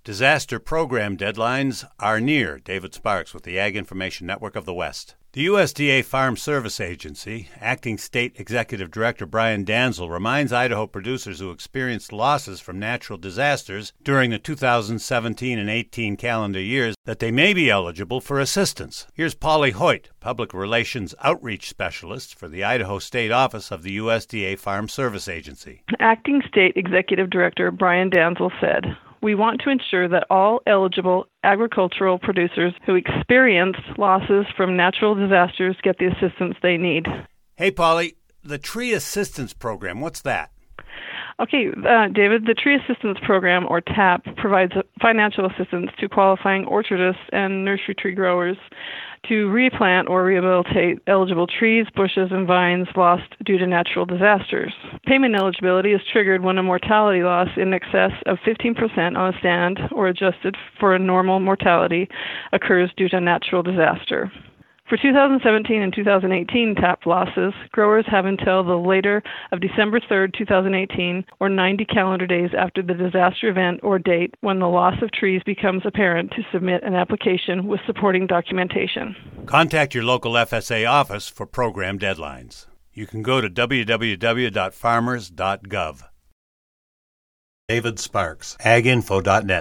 Disaster program deadlines are near. David Sparks with the Ag Information Network of the West. The USDA Farm Service Agency, Acting State Executive Director Brian Danzel, reminds Idaho producers who experienced losses from natural disasters during the 2017 and 18 calendar years that they may be eligible for assistance. Here's Polly Hoyt, Public Relations Outreach Specialist for the Idaho State Office of the USDA Farm Service Agency. Acting State Executive Director Brian Danzel said, "We want to ensure that all eligible agricultural producers who experience losses from natural disasters get the assistance they need." Hey, Polly, the Tree Assistance Program, what's that? Okay, David, the Tree Assistance Program, or TAP, provides financial assistance to qualifying orchardists and nursery tree growers to replant or rehabilitate eligible trees, bushes, and vines lost due to natural disasters. Payment eligibility is triggered when a mortality loss in excess of 15% on a stand or adjusted for a normal mortality occurs due to natural disaster. For 2017 and 2018 TAP losses, growers have until the later of December 3, 2018, or 90 calendar days after the disaster event or date when the loss of trees becomes apparent to submit an application with supporting documentation. Contact your local FSA office for program deadlines. You can go to www.farmers.gov. David Sparks, aginfo.net.